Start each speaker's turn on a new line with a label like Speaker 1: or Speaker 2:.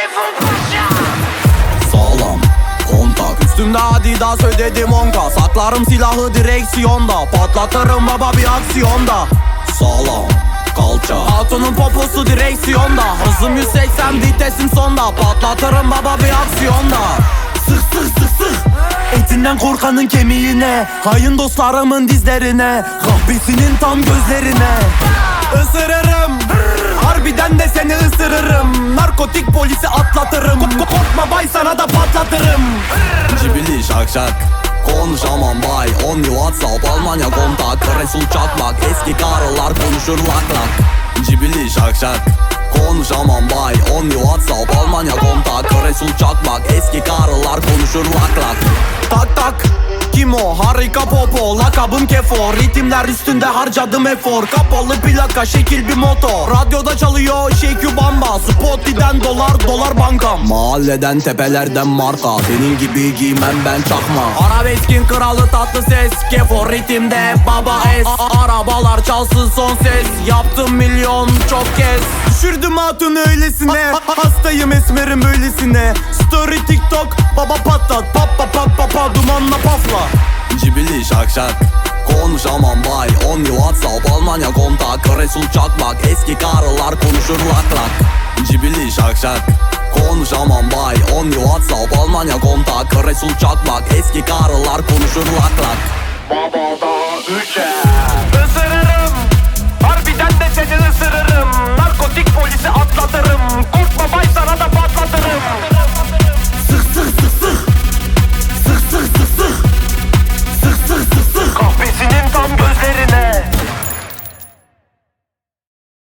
Speaker 1: Sağlam kontak, üstümde Adidas ödedim 10K. Saklarım silahı direksiyonda, patlatırım baba bir aksiyonda. Sağlam kalça, hatunun poposu direksiyonda. Hızım 180, vitesim sonda, patlatırım baba bir aksiyonda. Sık sık sık sık, etinden korkanın kemiğine, hain dostlarımın dizlerine, kahvesinin tam gözlerine. Isırırım, harbiden de seni ısırırım. Narkotik polisi atlatırım. Korkma bay, sana da patlatırım. Cibili şak şak, konuşamam bay. Only WhatsApp, Almanya kontak. Resul çakmak, eski karılar konuşur lak lak. Cibili şak şak, konuşamam bay. Only WhatsApp, Almanya kontak. Resul çakmak, eski karılar konuşur lak lak. Tak tak, kim o? Harika popo, lakabım Kefo. Ritimler üstünde harcadım efor. Kapalı plaka, şekil bir moto. Radyoda çalıyor Şekü Bamba. Spotify'den dolar bankam. Mahalleden tepelerden marka, senin gibi giymem ben çakma. Arabeskin kralı tatlı ses, Kefo ritimde baba es. Arabalar çalsın son ses, yaptım milyon çok kez. Düşürdüm hatun öylesine, hastayım esmerim böylesine. Story TikTok, baba patlat, pa dumanla pafla. Cibili şak şak, konuşamam bay. Only WhatsApp, Almanya kontak. Resul çakmak, eski karılar konuşur lak lak. Cibili şak şak, konuşamam bay. Only WhatsApp, Almanya kontak. Resul çakmak, eski karılar konuşur lak lak.
Speaker 2: Babada 3'e Isırırım, harbiden de seni ısırırım. Narkotik polisi atlatırım.